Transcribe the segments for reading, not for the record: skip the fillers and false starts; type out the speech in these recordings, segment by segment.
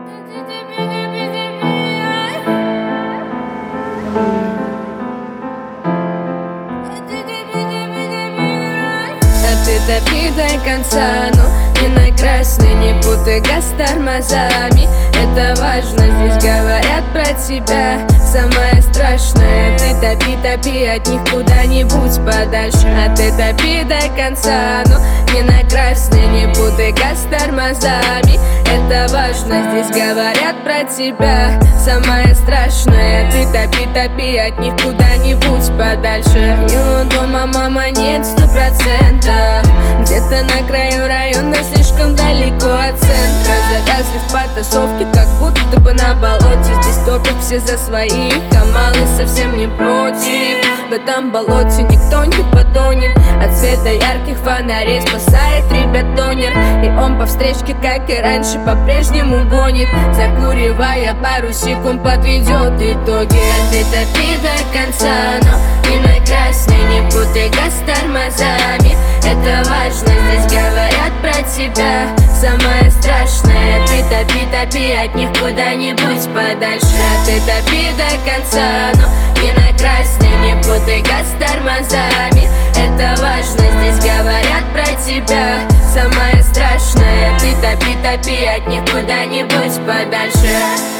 Ты топи до конца, но не на красный, не путай газ с тормозами. Это важно, здесь говорят про тебя. Самое страшное, ты топи, топи от них куда-нибудь подальше. А ты топи до конца, но не на красный, не путай газ с тормозами. Это важно, здесь говорят про тебя. Самое страшное, ты топи, топи от них куда-нибудь подальше. И у дома мама нет 100%. Где-то на краю района, слишком далеко от центра. Завязли в потасовке, как будто бы на болоте. Здесь топят все за своих, а малый совсем не против. В этом болоте никто не потонет. От света ярких фонарей спасает ребят тонер. И он по встречке, как и раньше, по-прежнему гонит. Закуривая пару секунд, подведет итоги. А ты топи до конца, но не на красный, не путай газ с тормозами. Это важно, здесь говорят про тебя. Самое страшное, ты топи, топи от них куда-нибудь подальше. А ты топи до конца, но не на красный, не путай газ с тормозами. Это важно, здесь говорят про тебя. Самое страшное, ты топи, топи от них куда-нибудь подальше.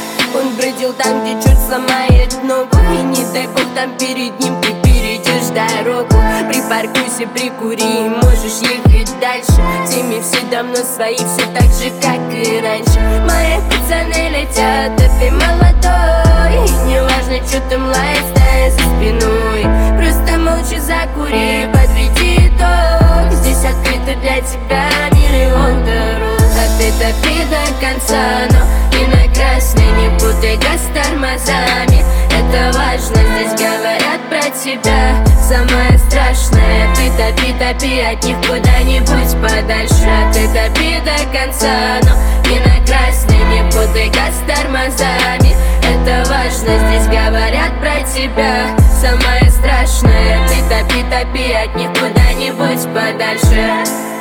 Он бродил там, где черт сломает ногу, и не дай бог там перед ним ты перейдешь дорогу. Припаркуйся, прикури, можешь ехать дальше. Теме все давно свои, все так же, как и раньше. Мои пацаны летят, а ты молодой. И не важно, что там лает стая за спиной. Просто молча закури, подведи итог. Здесь открыто для тебя миллион дорог. А ты топи до конца, но не на красный, не путай газ с тормозами. Это важно, здесь говорят про тебя. Самое страшное, ты топи, топи от них куда-нибудь подальше. А ты топи до конца, но не на красный, не путай газ с тормозами. Это важно, здесь говорят про тебя. Самое страшное, ты топи, топи от них куда-нибудь подальше.